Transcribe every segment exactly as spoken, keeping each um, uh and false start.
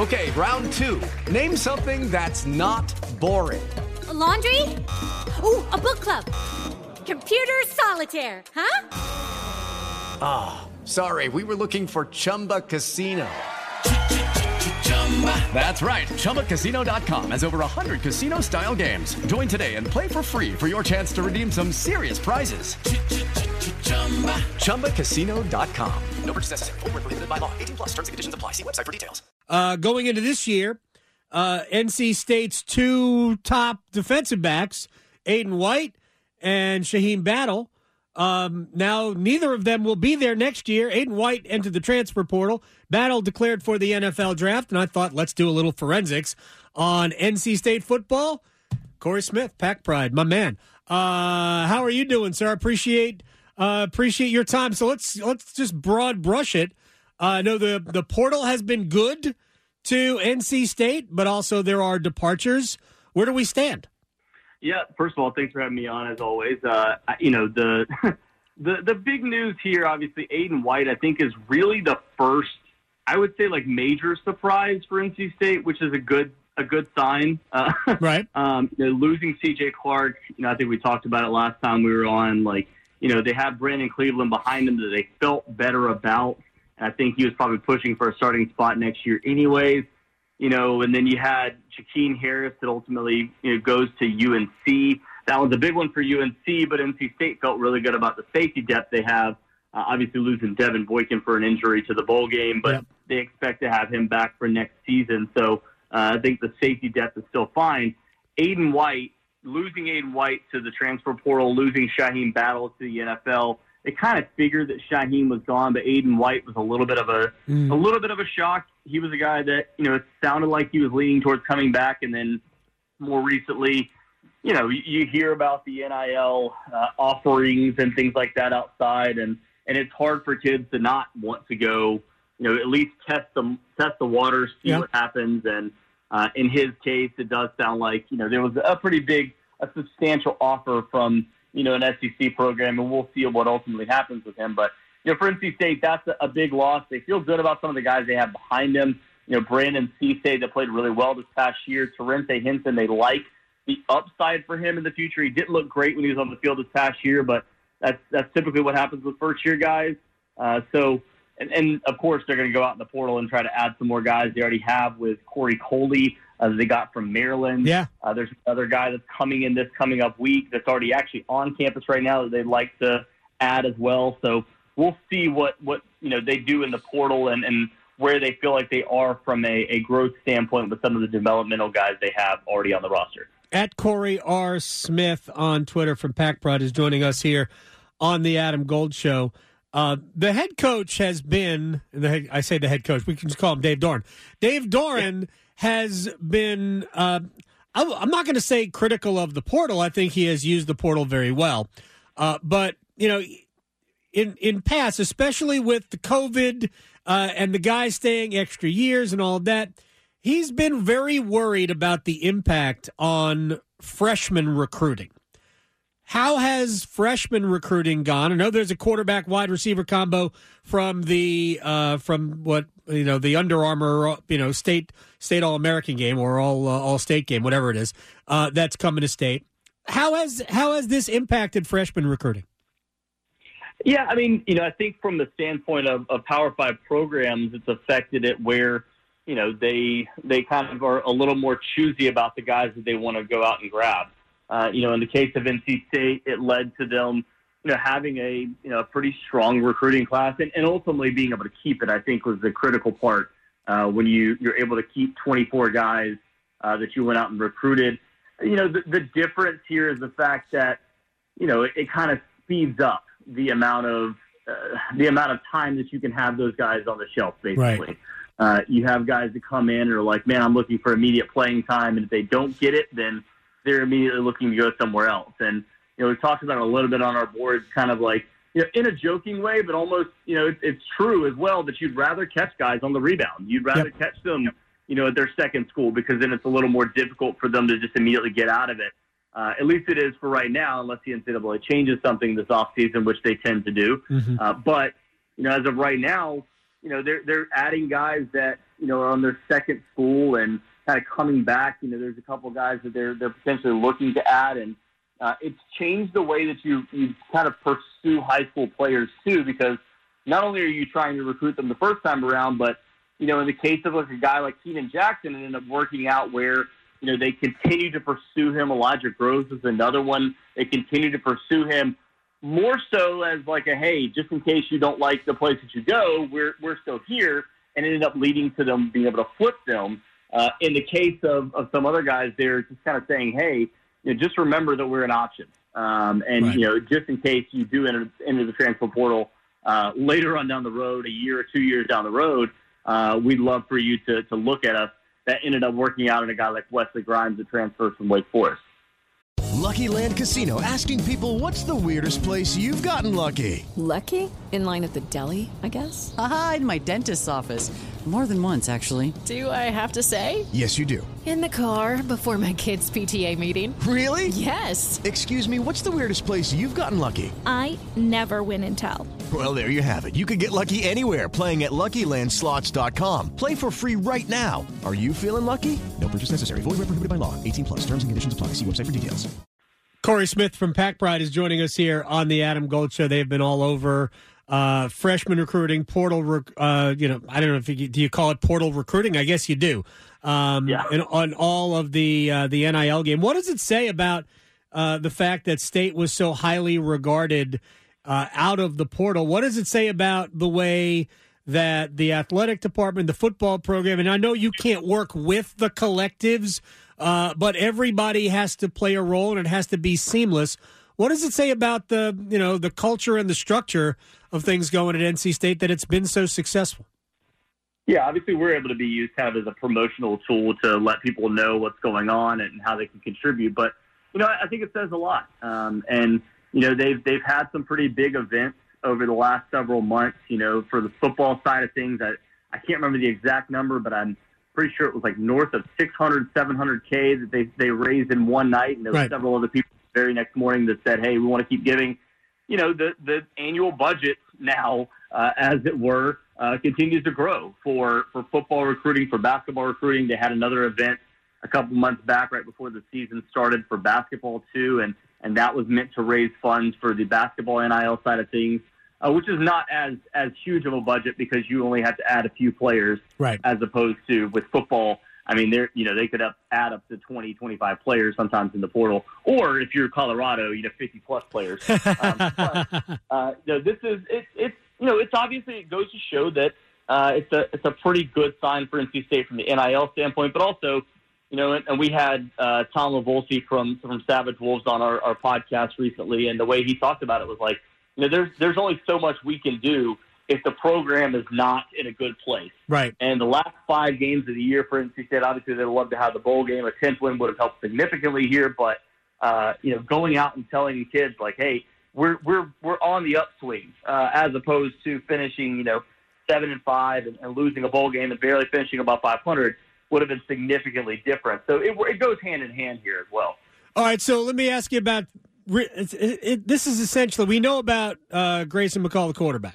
Okay, round two. Name something that's not boring. A laundry? Ooh, a book club. Computer solitaire, huh? Ah, oh, sorry, we were looking for Chumba Casino. That's right, Chumba Casino dot com has over one hundred casino-style games. Join today and play for free for your chance to redeem some serious prizes. Chumba Casino dot com. No purchase necessary. Void where prohibited by law. eighteen plus terms and conditions apply. See website for details. Uh, going into this year, uh, N C State's two top defensive backs, Aiden White and Shaheem Battle, um, now neither of them will be there next year. Aiden White entered the transfer portal. Battle declared for the N F L draft, and I thought, let's do a little forensics on N C State football. Corey Smith, Pack Pride, my man. Uh, how are you doing, sir? Appreciate uh, appreciate your time. So let's let's just broad brush it. Uh, I know the, the portal has been good to N C State, but also there are departures. Where do we stand? Yeah, first of all, thanks for having me on, as always. Uh, you know, the, the the big news here, obviously, Aiden White, I think, is really the first, I would say, like, major surprise for N C State, which is a good a good sign. Uh, right. Um, you know, losing C J Clark, you know, I think we talked about it last time we were on. Like, you know, they have Brandon Cleveland behind them that they felt better about. And I think he was probably pushing for a starting spot next year anyways. You know, and then you had Jakeem Harris that ultimately, you know, goes to U N C. That was a big one for U N C, but N C State felt really good about the safety depth they have. Uh, obviously losing Devin Boykin for an injury to the bowl game, but yep. they expect to have him back for next season. So uh, I think the safety depth is still fine. Aiden White, losing Aiden White to the transfer portal, losing Shaheem Battle to the N F L. They kind of figured that Shaheem was gone, but Aiden White was a little bit of a mm. a little bit of a shock. He was a guy that, you know, it sounded like he was leaning towards coming back, and then more recently, you know, you, you hear about the N I L uh, offerings and things like that outside, and, and it's hard for kids to not want to go, you know, at least test the test the waters, see yeah. what happens. And uh, in his case, it does sound like, you know, there was a pretty big, a substantial offer from, you know, an S E C program, and we'll see what ultimately happens with him. But, you know, for N C State, that's a, a big loss. They feel good about some of the guys they have behind them. You know, Brandon Cisse, that played really well this past year. Terrence Hinton, they like the upside for him in the future. He didn't look great when he was on the field this past year, but that's that's typically what happens with first-year guys. Uh, so, and, and, of course, they're going to go out in the portal and try to add some more guys. They already have with Corey Coley, Uh, they got from Maryland. Yeah. Uh, there's another guy that's coming in this coming up week that's already actually on campus right now that they'd like to add as well. So we'll see what, what you know they do in the portal and, and where they feel like they are from a, a growth standpoint with some of the developmental guys they have already on the roster. At Corey R. Smith on Twitter from Pack Pride is joining us here on the Adam Gold Show. Uh, the head coach has been, the head, I say the head coach, we can just call him Dave Doran. Dave Doran has been, uh, I'm not going to say critical of the portal. I think he has used the portal very well. Uh, but, you know, in, in past, especially with the COVID uh, and the guys staying extra years and all of that, he's been very worried about the impact on freshman recruiting. How has freshman recruiting gone? I know there's a quarterback wide receiver combo from the uh, from what you know the Under Armour you know state state All American game or all uh, all state game, whatever it is uh, that's coming to state. How has how has this impacted freshman recruiting? Yeah, I mean, you know, I think from the standpoint of, of Power Five programs, it's affected it where you know they they kind of are a little more choosy about the guys that they want to go out and grab. Uh, you know, in the case of N C State, it led to them, you know, having a you know a pretty strong recruiting class, and, and ultimately being able to keep it. I think was the critical part uh, when you you're able to keep twenty-four guys uh, that you went out and recruited. You know, the, the difference here is the fact that you know it, it kind of speeds up the amount of uh, the amount of time that you can have those guys on the shelf. Basically, right. uh, you have guys that come in and are like, man, I'm looking for immediate playing time, and if they don't get it, then they're immediately looking to go somewhere else. And, you know, we talked about it a little bit on our boards, kind of like, you know, in a joking way, but almost, you know, it, it's true as well that you'd rather catch guys on the rebound. You'd rather yep. catch them, you know, at their second school because then it's a little more difficult for them to just immediately get out of it. Uh, at least it is for right now, unless the N C double A changes something this offseason, which they tend to do. Mm-hmm. Uh, but, you know, as of right now, you know, they're they're adding guys that, you know, are on their second school and kind of coming back. You know, there's a couple guys that they're they're potentially looking to add, and uh, it's changed the way that you you kind of pursue high school players too, because not only are you trying to recruit them the first time around, but you know, in the case of like a guy like Keenan Jackson, it ended up working out where, you know, they continue to pursue him. Elijah Groves is another one. They continue to pursue him more so as like a, hey, just in case you don't like the place that you go, we're we're still here, and it ended up leading to them being able to flip them. Uh, in the case of, of some other guys, they're just kind of saying, hey, you know, just remember that we're an option. Um, and, right. you know, just in case you do enter, enter the transfer portal uh, later on down the road, a year or two years down the road, uh, we'd love for you to, to look at us. That ended up working out in a guy like Wesley Grimes that transferred from Wake Forest. Lucky Land Casino, asking people, what's the weirdest place you've gotten lucky? Lucky? In line at the deli, I guess? Aha, in my dentist's office. More than once, actually. Do I have to say? Yes, you do. In the car before my kids' P T A meeting. Really? Yes. Excuse me, what's the weirdest place you've gotten lucky? I never win and tell. Well, there you have it. You can get lucky anywhere, playing at Lucky Land Slots dot com. Play for free right now. Are you feeling lucky? No purchase necessary. Void where prohibited by law. eighteen plus. Terms and conditions apply. See website for details. Corey Smith from Pack Pride is joining us here on the Adam Gold Show. They've been all over uh, freshman recruiting, portal. Rec- uh, you know, I don't know if you do you call it portal recruiting. I guess you do. Um, yeah. And on all of the uh, the N I L game, what does it say about uh, the fact that State was so highly regarded uh, out of the portal? What does it say about the way that the athletic department, the football program, and I know you can't work with the collectives, uh, but everybody has to play a role and it has to be seamless. What does it say about the, you know, the culture and the structure of things going at N C State that it's been so successful? Yeah, obviously we're able to be used kind of as a promotional tool to let people know what's going on and how they can contribute. But, you know, I think it says a lot. Um, and, you know, they've they've had some pretty big events over the last several months, you know, for the football side of things. I, I can't remember the exact number, but I'm pretty sure it was like north of six hundred, seven hundred K that they, they raised in one night. And there right. were several other people the very next morning that said, hey, we want to keep giving. You know, the, the annual budget now, uh, as it were, uh, continues to grow for, for football recruiting, for basketball recruiting. They had another event a couple months back right before the season started for basketball too, and, and that was meant to raise funds for the basketball N I L side of things. Uh, which is not as, as huge of a budget because you only have to add a few players, right? As opposed to with football. I mean, they're you know they could up, add up to twenty, twenty-five players sometimes in the portal, or if you're Colorado, you know, fifty plus players. um, but, uh, you know, this is it's it's you know it's obviously it goes to show that uh, it's a it's a pretty good sign for N C State from the N I L standpoint, but also you know, and, and we had uh, Tom Lavolsi from from Savage Wolves on our, our podcast recently, and the way he talked about it was like, you know, there's there's only so much we can do if the program is not in a good place. Right. And the last five games of the year for N C State, obviously they'd love to have the bowl game. A tenth win would have helped significantly here, but uh, you know, going out and telling kids like, hey, we're we're we're on the upswing, uh, as opposed to finishing, you know, seven and five and, and losing a bowl game and barely finishing above five hundred would have been significantly different. So it it goes hand in hand here as well. All right, so let me ask you about. It, it, it, this is essentially, we know about uh, Grayson McCall, the quarterback.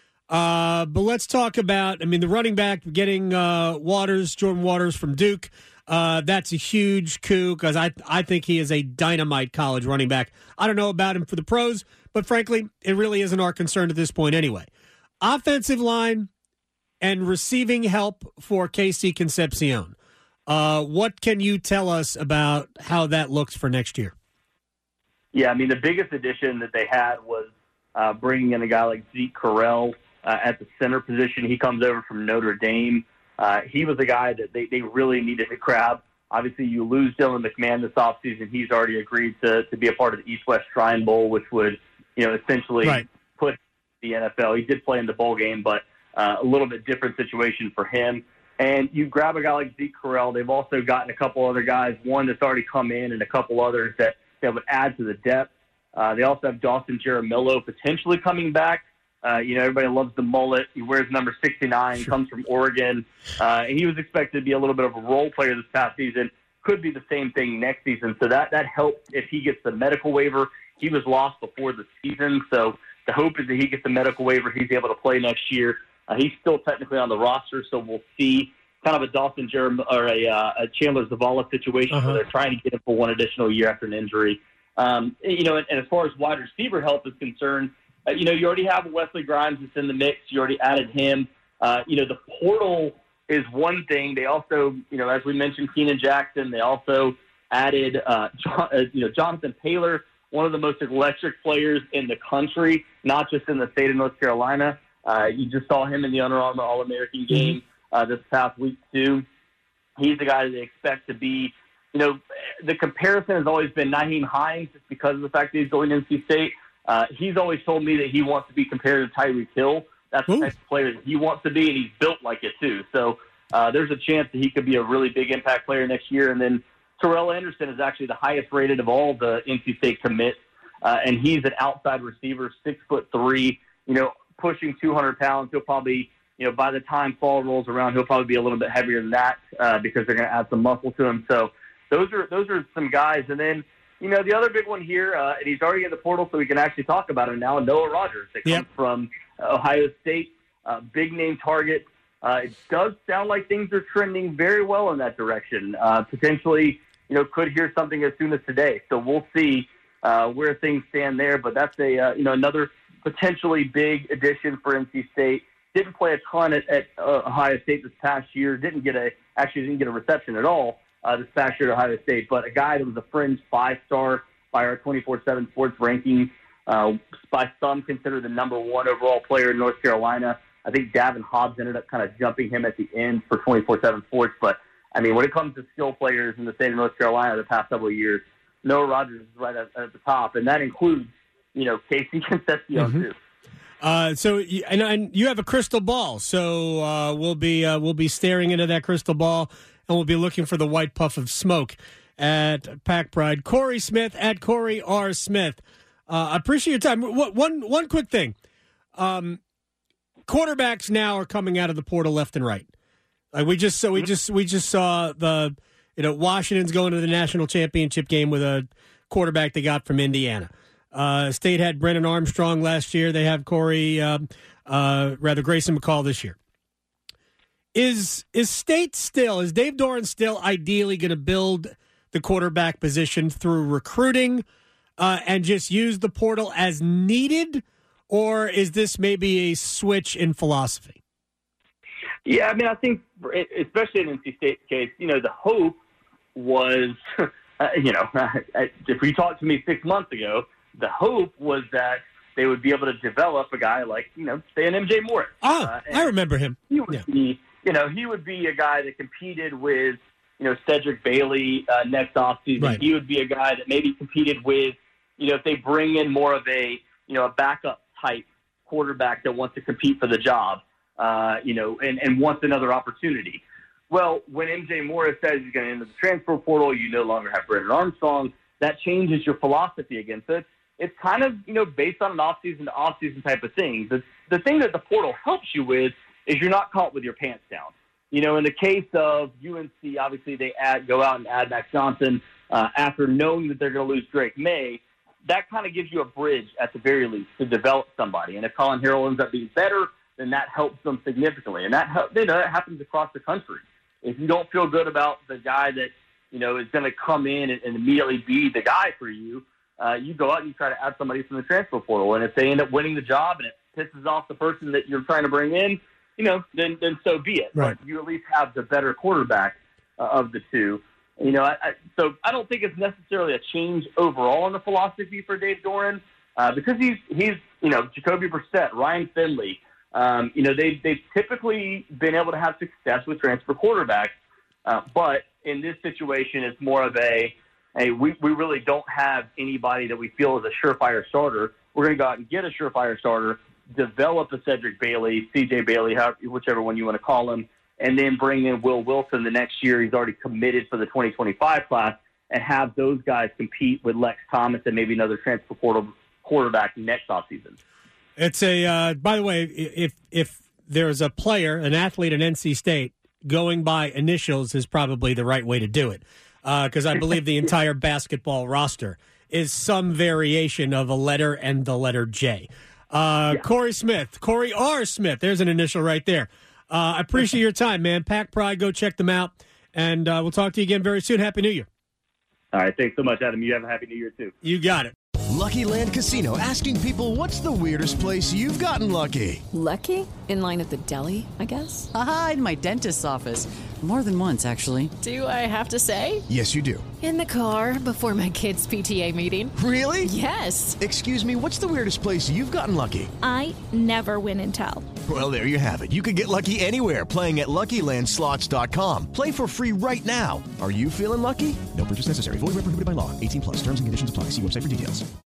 Uh, but let's talk about, I mean, the running back, getting uh, Waters, Jordan Waters from Duke. Uh, that's a huge coup because I, I think he is a dynamite college running back. I don't know about him for the pros, but frankly, it really isn't our concern at this point anyway. Offensive line and receiving help for K C Concepcion. Uh, what can you tell us about how that looks for next year? Yeah, I mean, the biggest addition that they had was uh, bringing in a guy like Zeke Correll uh, at the center position. He comes over from Notre Dame. Uh, he was a guy that they, they really needed to grab. Obviously, you lose Dylan McMahon this offseason. He's already agreed to, to be a part of the East-West Shrine Bowl, which would, you know, essentially right. put the N F L. He did play in the bowl game, but uh, a little bit different situation for him. And you grab a guy like Zeke Correll. They've also gotten a couple other guys, one that's already come in and a couple others that that would add to the depth. Uh, they also have Dawson Jaramillo potentially coming back. Uh, you know, everybody loves the mullet. He wears number sixty-nine, sure. comes from Oregon. Uh, and he was expected to be a little bit of a role player this past season. Could be the same thing next season. So that, that helps if he gets the medical waiver. He was lost before the season. So the hope is that he gets the medical waiver. He's able to play next year. Uh, he's still technically on the roster, so we'll see kind of a Dawson Jerem- or a, uh, a Chandler Zavala situation Uh-huh. where they're trying to get him for one additional year after an injury. Um, you know, and, and as far as wide receiver help is concerned, uh, you know, you already have Wesley Grimes that's in the mix. You already added him. Uh, you know, the portal is one thing. They also, you know, as we mentioned, Keenan Jackson. They also added, uh, John, uh, you know, Jonathan Taylor, one of the most electric players in the country, not just in the state of North Carolina. Uh, you just saw him in the Under Armour All-American game uh, this past week, too. He's the guy that they expect to be, you know, the comparison has always been Nyheim Hines just because of the fact that he's going to N C State. Uh, he's always told me that he wants to be compared to Tyreek Hill. That's the Ooh. type of player that he wants to be, and he's built like it, too. So uh, there's a chance that he could be a really big impact player next year. And then Terrell Anderson is actually the highest rated of all the N C State commits, uh, and he's an outside receiver, six foot three, you know, pushing two hundred pounds. He'll probably, you know, by the time fall rolls around, he'll probably be a little bit heavier than that uh, because they're going to add some muscle to him. So those are those are some guys. And then, you know, the other big one here, uh, and he's already in the portal, so we can actually talk about him now, Noah Rogers. That comes Yep. from Ohio State, uh, big name target. Uh, it does sound like things are trending very well in that direction. Uh, potentially, you know, could hear something as soon as today. So we'll see uh, where things stand there. But that's a uh, you know another potentially big addition for N C State. Didn't play a ton at, at uh, Ohio State this past year. Didn't get a actually didn't get a reception at all uh, this past year at Ohio State. But a guy that was a fringe five star by our twenty-four seven Sports ranking. Uh, by some considered the number one overall player in North Carolina. I think Davin Hobbs ended up kind of jumping him at the end for twenty-four seven Sports. But, I mean, when it comes to skill players in the state of North Carolina the past several years, Noah Rogers is right at, at the top, and that includes, you know, Casey Concepcion, Mm-hmm. too. Uh, so, you- and, and you have a crystal ball, so uh, we'll be uh, we'll be staring into that crystal ball, and we'll be looking for the white puff of smoke at Pack Pride. Corey Smith at Corey R. Smith. Uh, I appreciate your time. One, one, one quick thing. Um, quarterbacks now are coming out of the portal left and right. Like we just so we just we just saw the you know Washington's going to the national championship game with a quarterback they got from Indiana. Uh, State had Brennan Armstrong last year. They have Corey, uh, uh, rather Grayson McCall this year. Is is State still, is Dave Doran still ideally going to build the quarterback position through recruiting uh, and just use the portal as needed? Or is this maybe a switch in philosophy? Yeah, I mean, I think, especially in N C State's case, you know, the hope was, uh, you know, if you talked to me six months ago, the hope was that they would be able to develop a guy like, you know, say an M J Morris. Oh, uh, I remember him. He would Yeah. be, you know, he would be a guy that competed with, you know, Cedric Bailey uh, next offseason. Right. He would be a guy that maybe competed with, you know, if they bring in more of a, you know, a backup type quarterback that wants to compete for the job, uh, you know, and, and wants another opportunity. Well, when M J Morris says he's going to enter the transfer portal, you no longer have Brennan Armstrong, that changes your philosophy again. So it's, it's kind of, you know, based on an off-season to off-season type of thing. The, the thing that the portal helps you with is you're not caught with your pants down. You know, in the case of U N C, obviously they add, go out and add Max Johnson uh, after knowing that they're going to lose Drake May. That kind of gives you a bridge at the very least to develop somebody. And if Colin Harrell ends up being better, then that helps them significantly. And that, you know, that happens across the country. If you don't feel good about the guy that, you know, is going to come in and, and immediately be the guy for you, uh, you go out and you try to add somebody from the transfer portal. And if they end up winning the job and it pisses off the person that you're trying to bring in, you know, then, then so be it. Right. But you at least have the better quarterback uh, of the two. You know, I, I, so I don't think it's necessarily a change overall in the philosophy for Dave Doran uh, because he's, he's, you know, Jacoby Brissett, Ryan Finley, um, you know, they, they've typically been able to have success with transfer quarterbacks. Uh, but in this situation, it's more of a, hey, we, we really don't have anybody that we feel is a surefire starter. We're going to go out and get a surefire starter, develop a Cedric Bailey, C J Bailey, however, whichever one you want to call him, and then bring in Will Wilson the next year. He's already committed for the twenty twenty-five class, and have those guys compete with Lex Thomas and maybe another transfer portal quarterback next offseason. It's a, uh, by the way, if if there's a player, an athlete in N C State, going by initials is probably the right way to do it. Because uh, I believe the entire basketball roster is some variation of a letter and the letter J. Uh, Yeah. Corey Smith. Corey R. Smith. There's an initial right there. Uh, I appreciate your time, man. Pack Pride, go check them out. And uh, we'll talk to you again very soon. Happy New Year. All right. Thanks so much, Adam. You have a happy New Year, too. You got it. Lucky Land Casino, asking people, what's the weirdest place you've gotten lucky? Lucky? In line at the deli, I guess? Aha, in my dentist's office. More than once, actually. Do I have to say? Yes, you do. In the car before my kids' P T A meeting. Really? Yes. Excuse me, what's the weirdest place you've gotten lucky? I never win and tell. Well, there you have it. You can get lucky anywhere, playing at Lucky Land Slots dot com. Play for free right now. Are you feeling lucky? No purchase necessary. Void where prohibited by law. eighteen plus. Terms and conditions apply. See website for details.